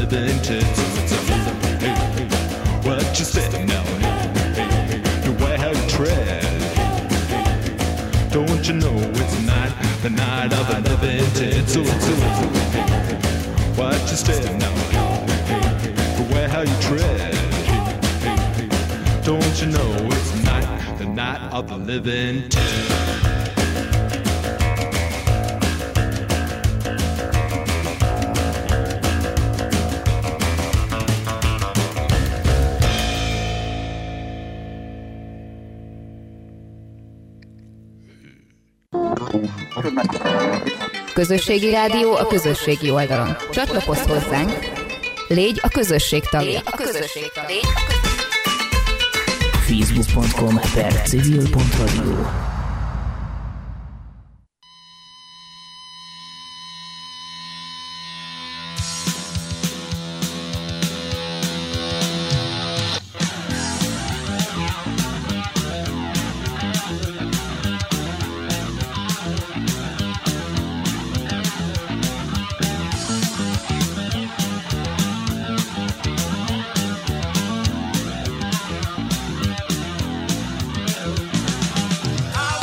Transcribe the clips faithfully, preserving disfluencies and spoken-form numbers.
living tits. What you say now? The way how you tread. Don't you know it's not the night of the living tits? What you say now? The way how you tread. Don't you know it's not the night of the living tits? Közösségi rádió a közösségi oldalon. Csatlakozz hozzánk, légy a közösség tagja. A közösség tagja. facebook pont com per civil pont radio. I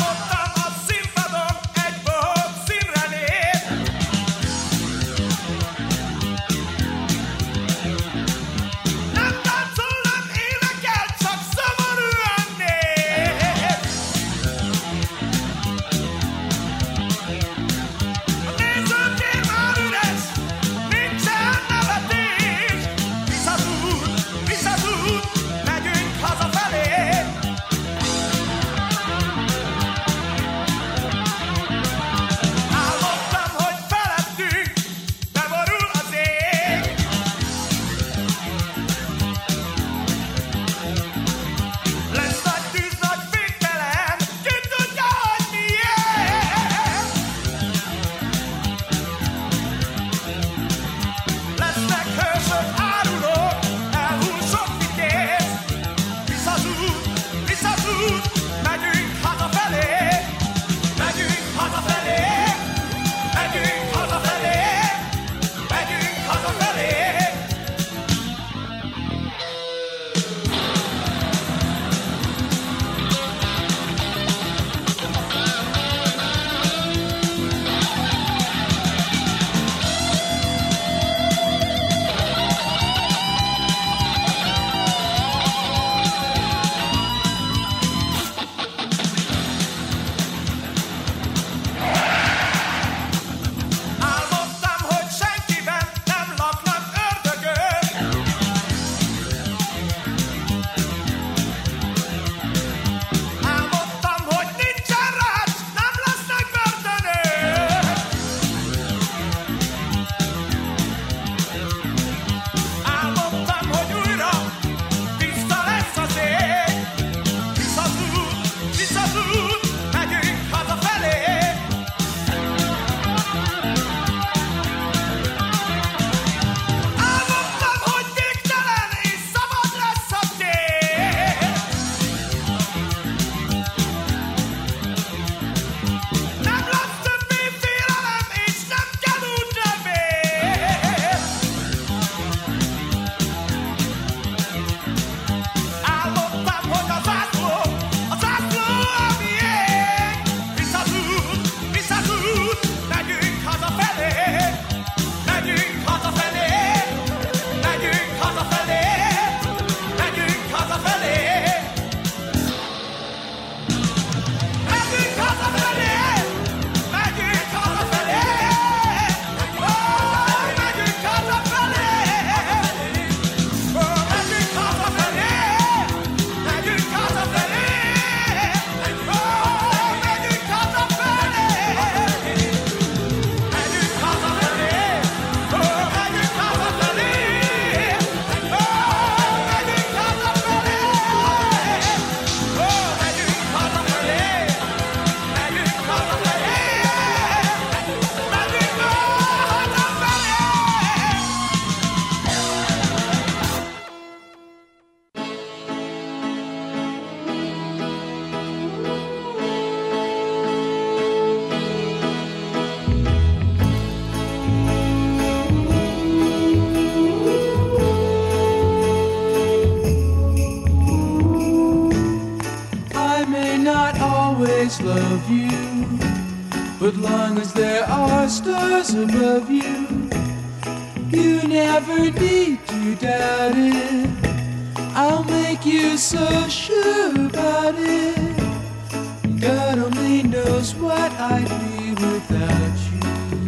love you, but long as there are stars above you, you never need to doubt it. I'll make you so sure about it. God only knows what I'd be without you.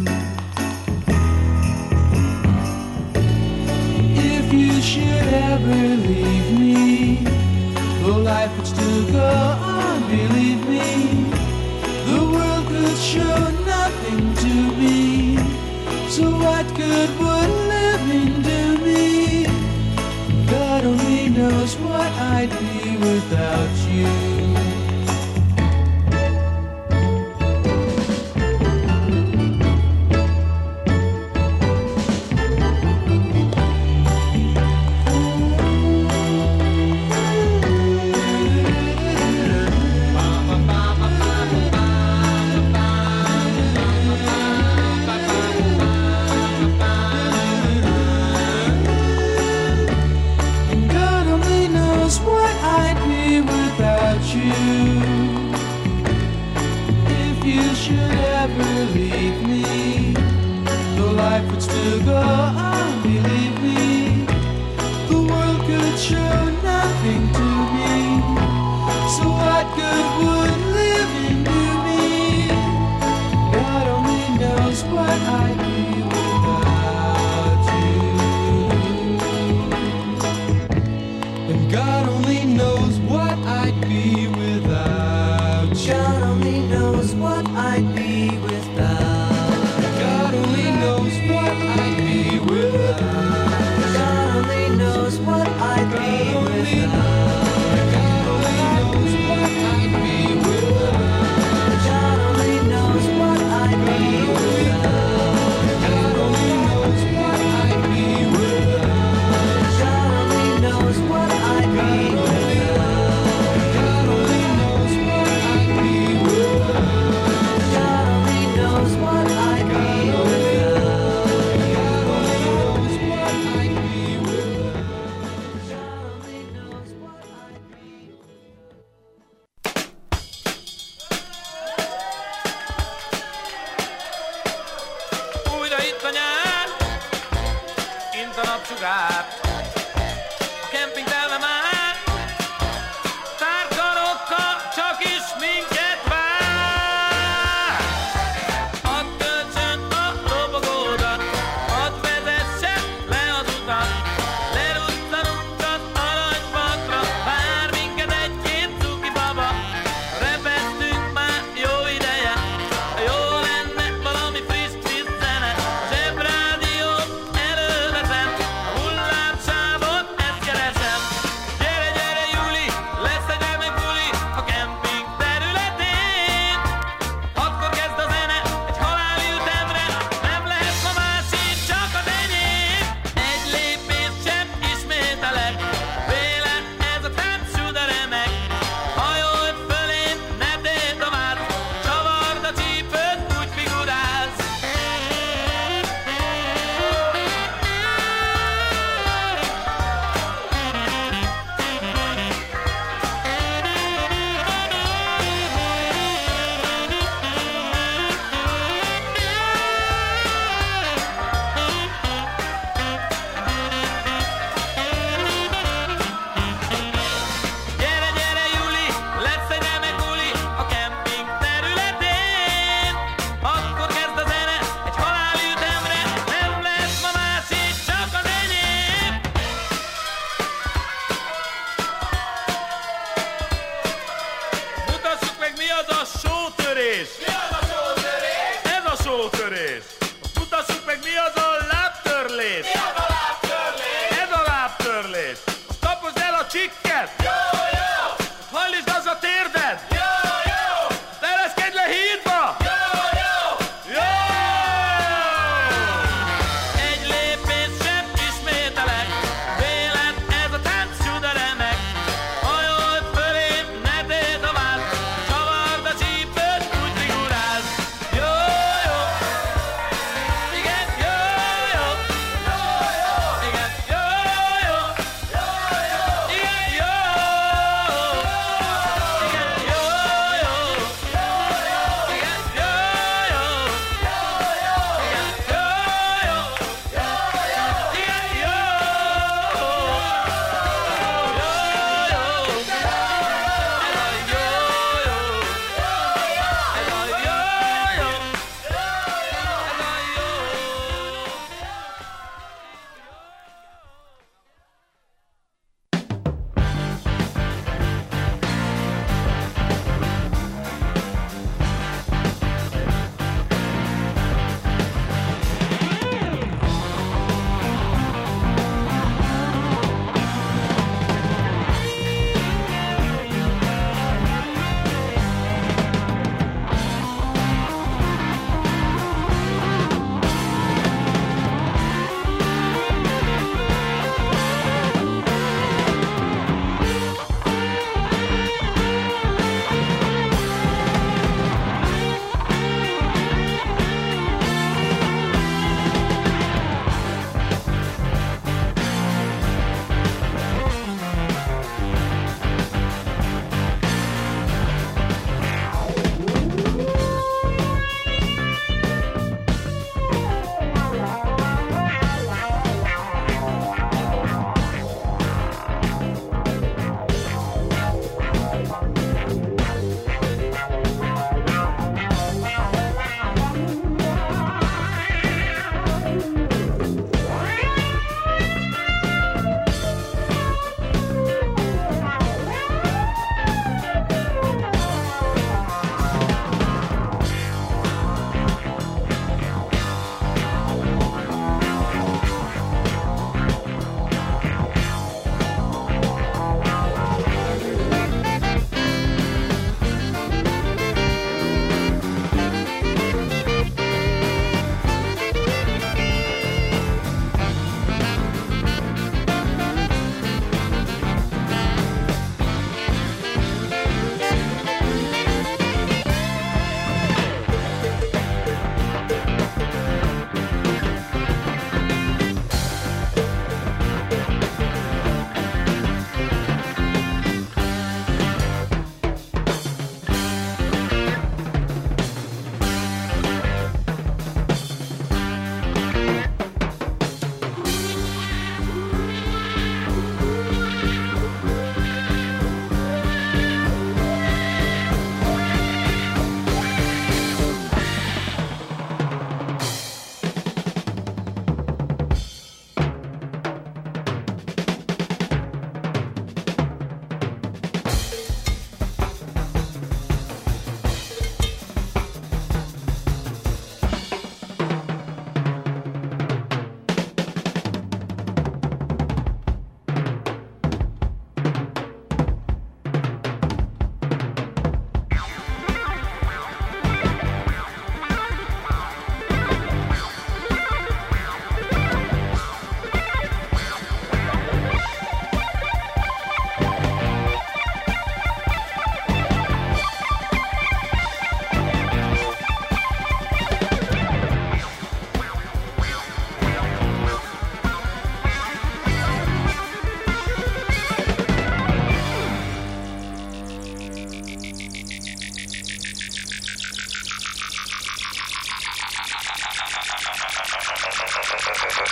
If you should ever leave me, though life would still go on, believe me, the world could show nothing to me. So what good would living do me? God only knows what I'd be without you. Leave me, though life would still go on, believe me, the world could show nothing to me. So what good would living do me? God only knows what I'd be without you. And God only knows what I'd be without you. God only knows what I'd be without. God only knows what I'd be without. God only knows what I'd be without. God only knows what I'd be without. God only knows what I'd be without. God only knows what I'd be without. God only knows what I'd be without. God only knows what I'd be without. God only knows what I'd be Újra itt a nyár, kint a napsugár, a kemping telve már, tárkarokkal csak is minket vár. Hadd töltsön a robogódat, hadd vezessen le az utat, leruttanunk az aranypartra, vár minket egy-két cuki baba. Repesztünk már jó ideje, jó lenne valami friss-friss zene, a zsebrádiót előveszem, a hullám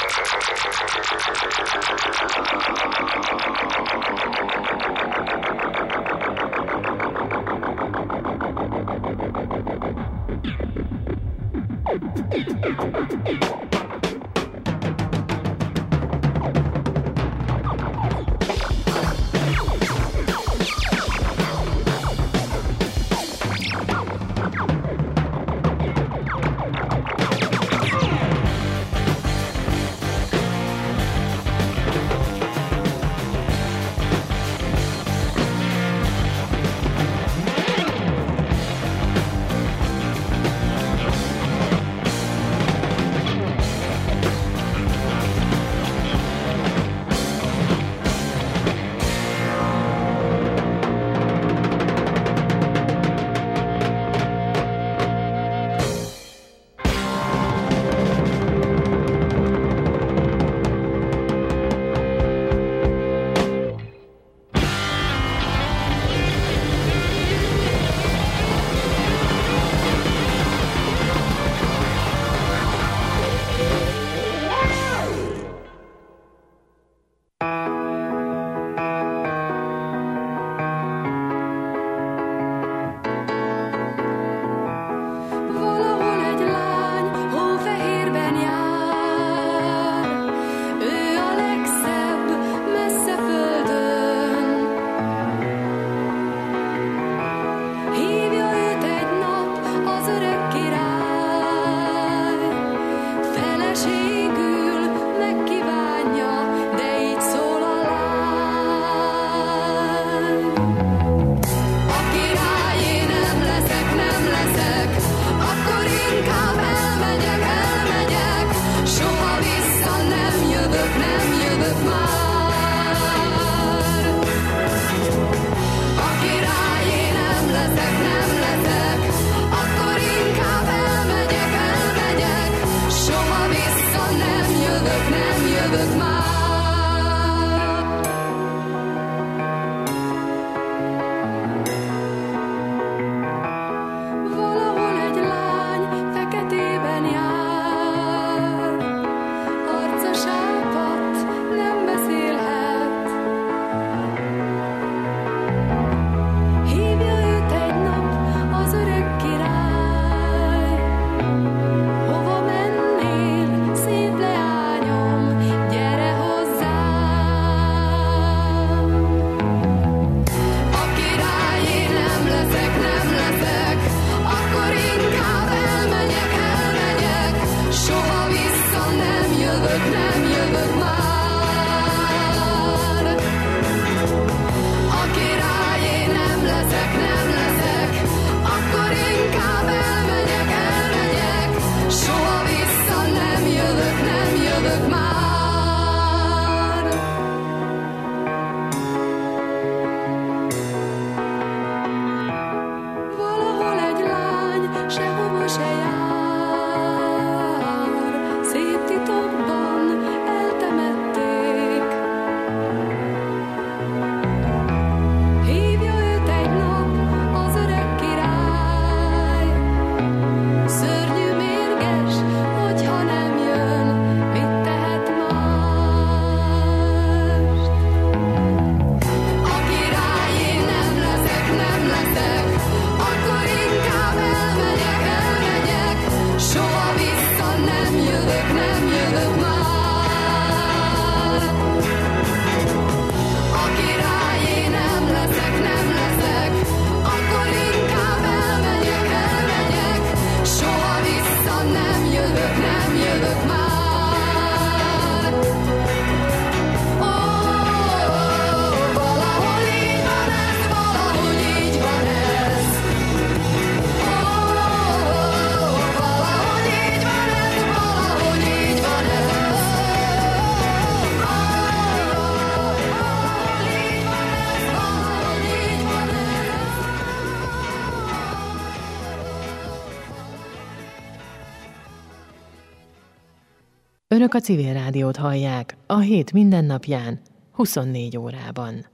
Önök a Civil Rádiót hallják a hét mindennapján, huszonnégy órában.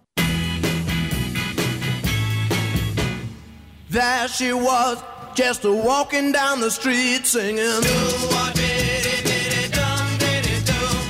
There she was, just a walking down the street singing. Do what did it, did it, dum, did it, do.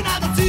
Now the